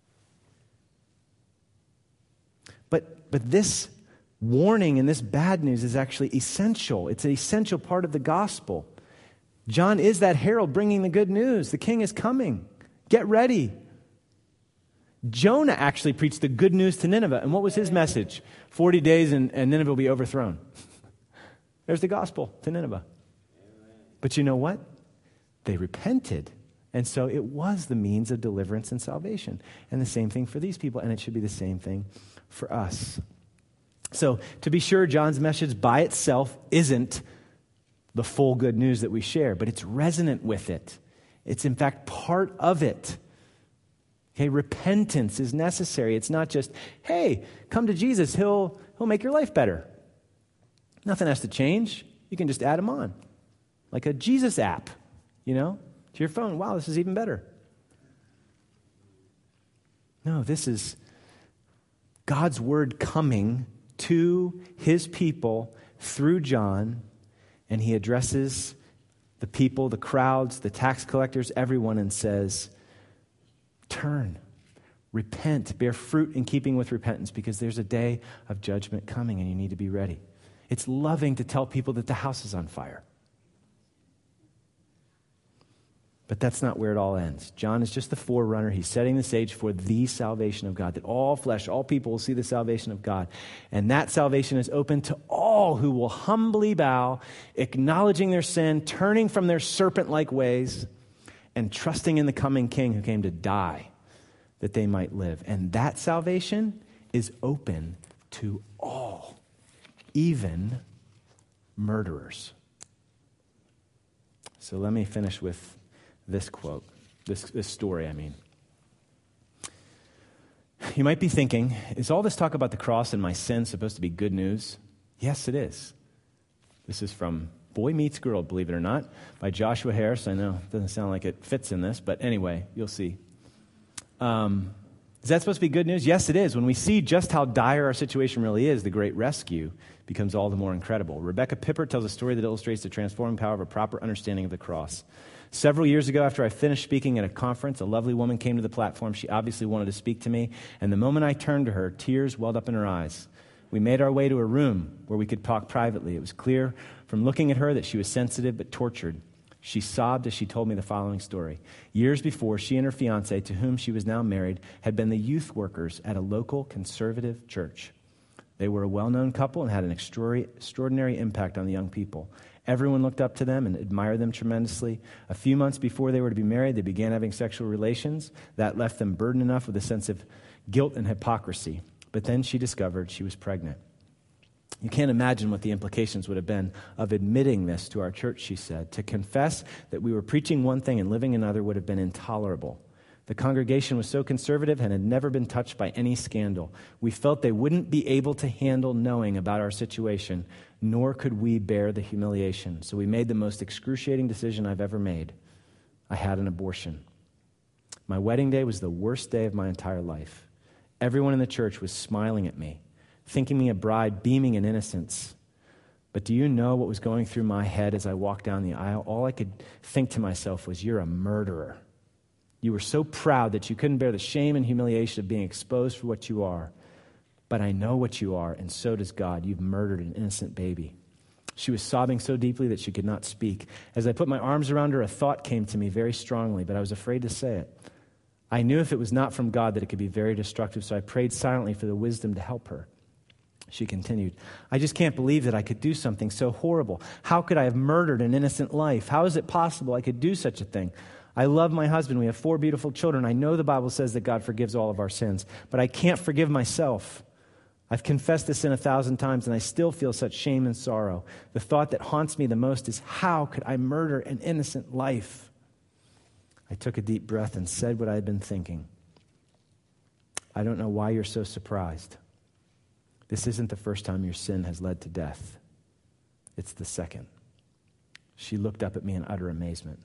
Speaker 1: But this warning and this bad news is actually essential. It's an essential part of the gospel. John is that herald bringing the good news. The king is coming. Get ready. Jonah actually preached the good news to Nineveh. And what was his message? 40 days and Nineveh will be overthrown. There's the gospel to Nineveh. But you know what? They repented. And so it was the means of deliverance and salvation. And the same thing for these people. And it should be the same thing for us. So to be sure, John's message by itself isn't the full good news that we share, but it's resonant with it. It's in fact part of it. Okay, repentance is necessary. It's not just, hey, come to Jesus, he'll make your life better. Nothing has to change. You can just add him on. Like a Jesus app, to your phone. Wow, this is even better. No, this is God's word coming to his people through John, and he addresses the people, the crowds, the tax collectors, everyone, and says, turn, repent, bear fruit in keeping with repentance, because there's a day of judgment coming and you need to be ready. It's loving to tell people that the house is on fire. But that's not where it all ends. John is just the forerunner. He's setting the stage for the salvation of God, that all flesh, all people will see the salvation of God. And that salvation is open to all who will humbly bow, acknowledging their sin, turning from their serpent-like ways, and trusting in the coming King who came to die that they might live. And that salvation is open to all, even murderers. So let me finish with this quote, this story, I mean. You might be thinking, is all this talk about the cross and my sin supposed to be good news? Yes, it is. This is from Boy Meets Girl, believe it or not, by Joshua Harris. I know it doesn't sound like it fits in this, but anyway, you'll see. Is that supposed to be good news? Yes, it is. When we see just how dire our situation really is, the great rescue becomes all the more incredible. Rebecca Pippert tells a story that illustrates the transforming power of a proper understanding of the cross. Several years ago, after I finished speaking at a conference, a lovely woman came to the platform. She obviously wanted to speak to me, and the moment I turned to her, tears welled up in her eyes. We made our way to a room where we could talk privately. It was clear from looking at her that she was sensitive but tortured. She sobbed as she told me the following story. Years before, she and her fiancé, to whom she was now married, had been the youth workers at a local conservative church. They were a well-known couple and had an extraordinary impact on the young people. Everyone looked up to them and admired them tremendously. A few months before they were to be married, they began having sexual relations. That left them burdened enough with a sense of guilt and hypocrisy. But then she discovered she was pregnant. You can't imagine what the implications would have been of admitting this to our church, she said. To confess that we were preaching one thing and living another would have been intolerable. The congregation was so conservative and had never been touched by any scandal. We felt they wouldn't be able to handle knowing about our situation, nor could we bear the humiliation. So we made the most excruciating decision I've ever made. I had an abortion. My wedding day was the worst day of my entire life. Everyone in the church was smiling at me, thinking me a bride beaming in innocence. But do you know what was going through my head as I walked down the aisle? All I could think to myself was, you're a murderer. You were so proud that you couldn't bear the shame and humiliation of being exposed for what you are. But I know what you are, and so does God. You've murdered an innocent baby. She was sobbing so deeply that she could not speak. As I put my arms around her, a thought came to me very strongly, but I was afraid to say it. I knew if it was not from God that it could be very destructive, so I prayed silently for the wisdom to help her. She continued, I just can't believe that I could do something so horrible. How could I have murdered an innocent life? How is it possible I could do such a thing? I love my husband. We have 4 beautiful children. I know the Bible says that God forgives all of our sins, but I can't forgive myself. I've confessed this sin 1,000 times, and I still feel such shame and sorrow. The thought that haunts me the most is, how could I murder an innocent life? I took a deep breath and said what I had been thinking. I don't know why you're so surprised. This isn't the first time your sin has led to death. It's the second. She looked up at me in utter amazement.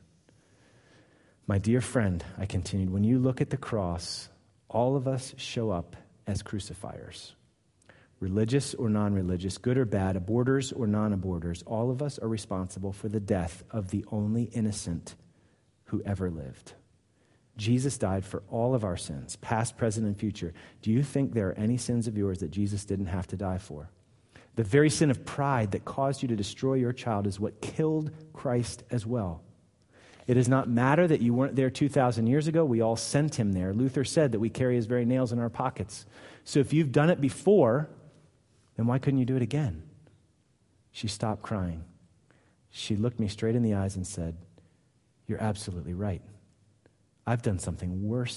Speaker 1: My dear friend, I continued, when you look at the cross, all of us show up as crucifiers. Religious or non-religious, good or bad, aborters or non-aborters, all of us are responsible for the death of the only innocent who ever lived. Jesus died for all of our sins, past, present, and future. Do you think there are any sins of yours that Jesus didn't have to die for? The very sin of pride that caused you to destroy your child is what killed Christ as well. It does not matter that you weren't there 2,000 years ago. We all sent him there. Luther said that we carry his very nails in our pockets. So if you've done it before, then why couldn't you do it again? She stopped crying. She looked me straight in the eyes and said, you're absolutely right. I've done something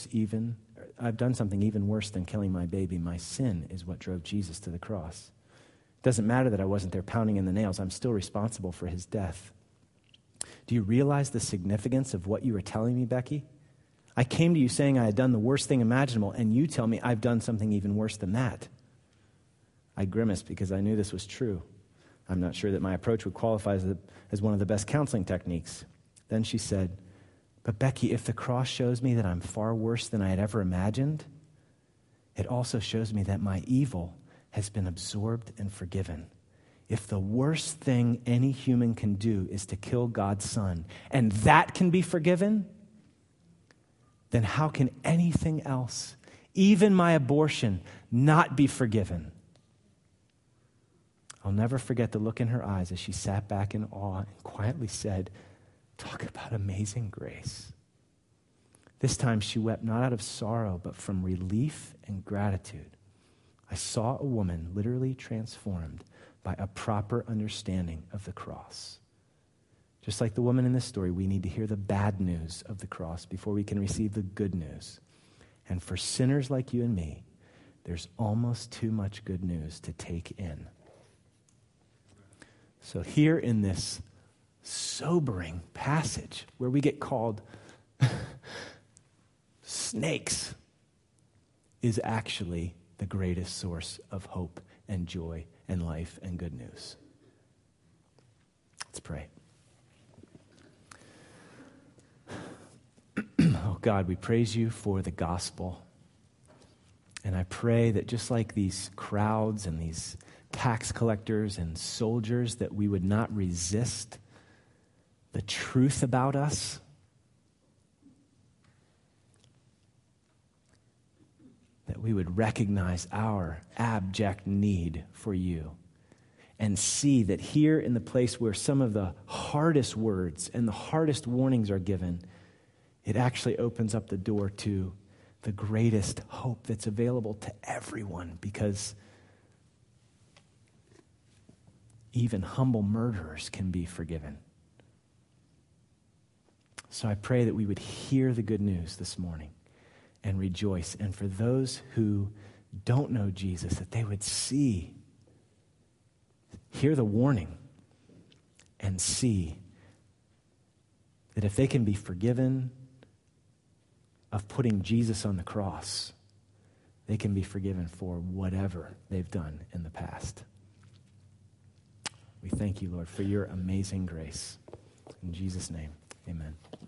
Speaker 1: even worse than killing my baby. My sin is what drove Jesus to the cross. It doesn't matter that I wasn't there pounding in the nails. I'm still responsible for his death. Do you realize the significance of what you were telling me, Becky? I came to you saying I had done the worst thing imaginable, and you tell me I've done something even worse than that. I grimaced because I knew this was true. I'm not sure that my approach would qualify as one of the best counseling techniques. Then she said, but Becky, if the cross shows me that I'm far worse than I had ever imagined, it also shows me that my evil has been absorbed and forgiven. If the worst thing any human can do is to kill God's Son, and that can be forgiven, then how can anything else, even my abortion, not be forgiven? I'll never forget the look in her eyes as she sat back in awe and quietly said, Talk about amazing grace. This time she wept not out of sorrow, but from relief and gratitude. I saw a woman literally transformed by a proper understanding of the cross. Just like the woman in this story, we need to hear the bad news of the cross before we can receive the good news. And for sinners like you and me, there's almost too much good news to take in. So here in this sobering passage where we get called snakes is actually the greatest source of hope and joy and life and good news. Let's pray. Oh God, we praise you for the gospel. And I pray that just like these crowds and these tax collectors and soldiers, that we would not resist the truth about us. That we would recognize our abject need for you and see that here in the place where some of the hardest words and the hardest warnings are given, it actually opens up the door to the greatest hope that's available to everyone, because even humble murderers can be forgiven. So I pray that we would hear the good news this morning and rejoice. And for those who don't know Jesus, that they would hear the warning and see that if they can be forgiven of putting Jesus on the cross, they can be forgiven for whatever they've done in the past. We thank you, Lord, for your amazing grace. In Jesus' name, amen.